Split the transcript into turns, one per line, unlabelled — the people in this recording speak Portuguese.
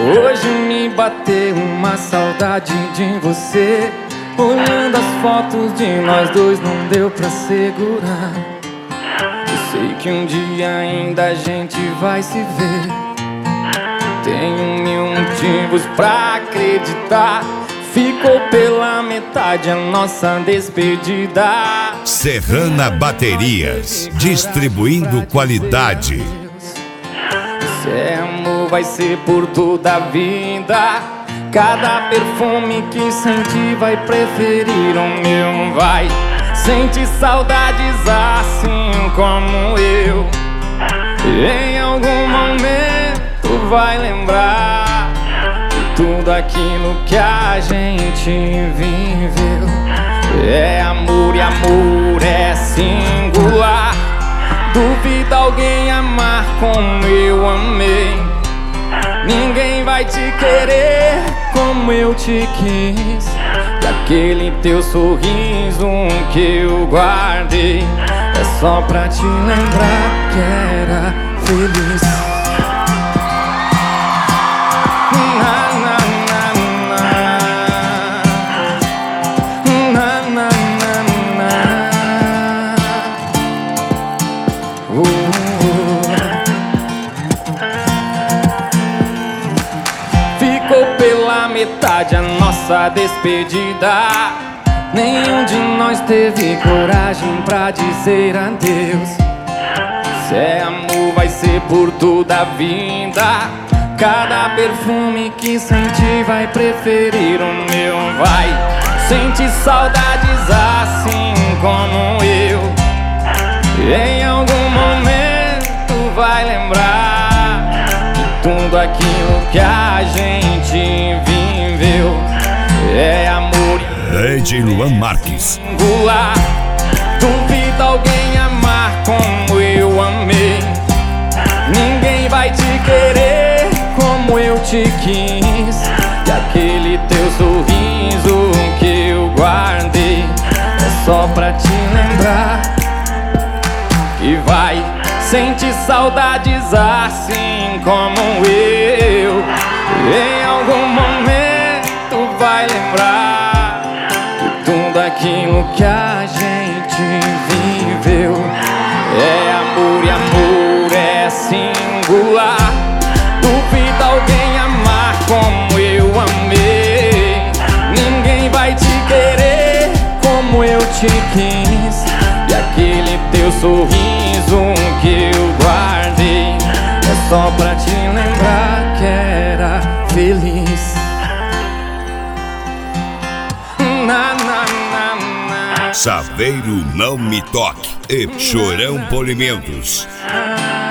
Hoje me bateu uma saudade de você. Olhando as fotos de nós dois não deu pra segurar. Eu sei que um dia ainda a gente vai se ver. Tenho mil motivos pra acreditar. Ficou pela metade a nossa despedida.
Serrana Baterias, distribuindo qualidade.
Se é amor vai ser por toda a vida. Cada perfume que senti vai preferir o meu, vai. Sente saudades assim como eu. Em algum momento vai lembrar de tudo aquilo que a gente viveu. É amor e amor é singular. Duvida alguém amar como eu amei. Ninguém vai te querer como eu te quis. E aquele teu sorriso que eu guardei é só pra te lembrar que era feliz. Na, na, na, na. Na, na, na, na. Ficou pela metade a nossa despedida. Nenhum de nós teve coragem pra dizer adeus. Se é amor vai ser por toda a vida. Cada perfume que senti vai preferir o meu, vai. Sente saudades assim como eu. Em algum momento vai lembrar de tudo aquilo que a gente viveu. É amor
Lady Luan Marques.
singular. Duvida alguém amar como eu amei. Ninguém vai te querer como eu te quis. E aquele teu sorriso que eu guardei é só pra te lembrar que vai. Sente saudades assim como eu. Em algum momento vai lembrar de tudo aquilo que a gente viveu. É amor e amor é singular. Duvida alguém amar como eu amei. Ninguém vai te querer como eu te quis. E aquele teu sorriso que eu guardei é só pra te lembrar que era feliz. Na, na, na, na.
Saveiro Não Me Toque e Chorão Polimentos.